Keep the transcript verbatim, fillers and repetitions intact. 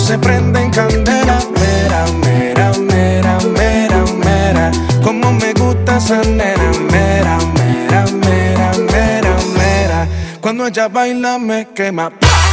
se prende en candela. Mera, mera, mera, mera, mera, como me gusta esa nena. Mera, mera, mera, mera, mera, cuando ella baila me quema.